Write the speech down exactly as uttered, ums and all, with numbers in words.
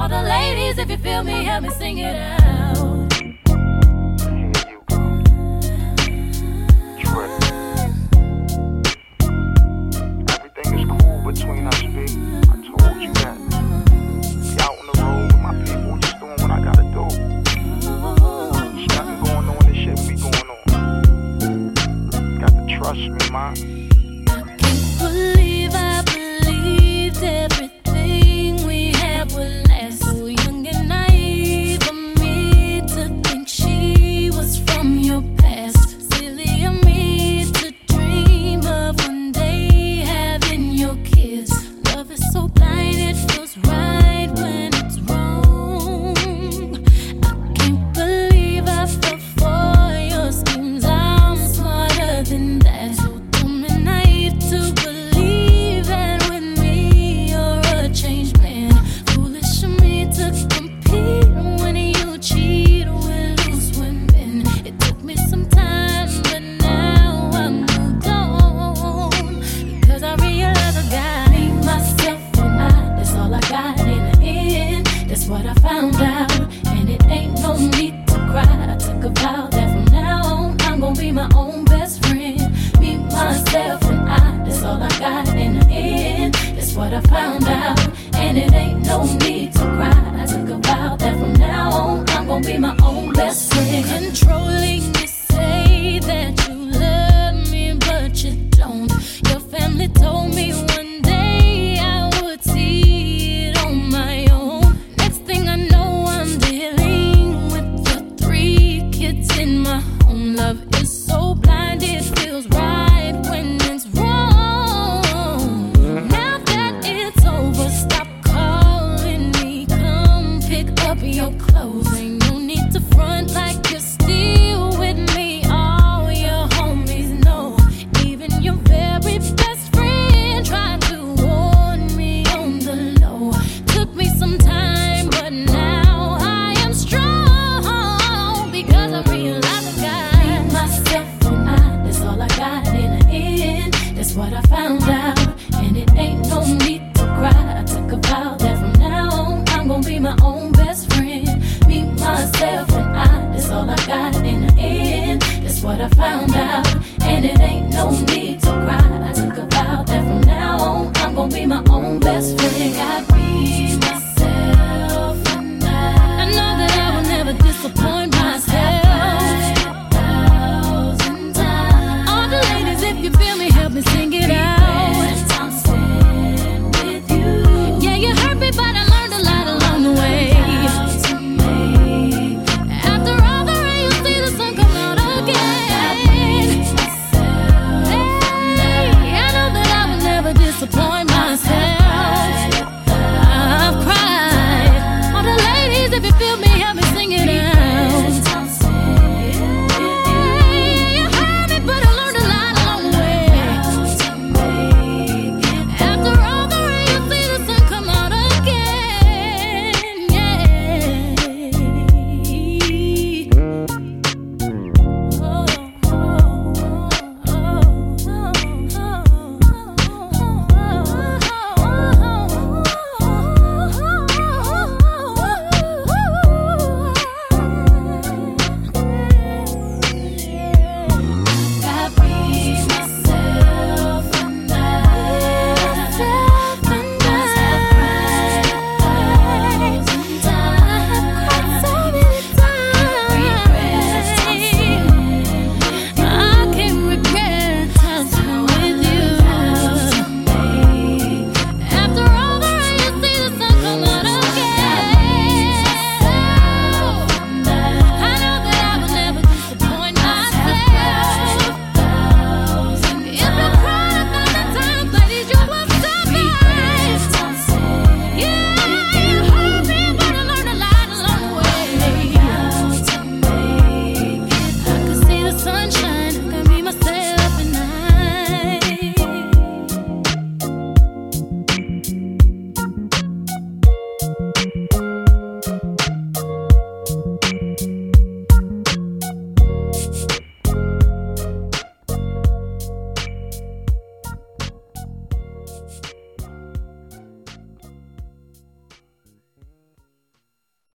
All the ladies, if you feel me, help me sing it out. Between us, B, I told you that. Be out on the road with my people, just doing what I gotta do. There's nothing going on, this shit be going on. Got to trust me, man. I can't believe I believed everything we had would last. So young and naive of me to think she was from your past. Silly of me to dream of one day having your kids. Love is so blind, it feels right when it's wrong. I can't believe I fell for your schemes. I'm smarter than that. So dumb and naive to believe that with me you're a changed man. Foolish of me to compete when you cheat with loose women. It took me some time, but now I'm moved on. Because I realize I got me, myself, and I. That's all I got in the end. That's what I found out. And it ain't no need to cry. I took a vow that from now on I'm gonna be my own best friend. Me, myself, and I. That's all I got in the end. That's what I found out. And it ain't no need to cry. I took a vow that from now on I'm gonna be my own best friend.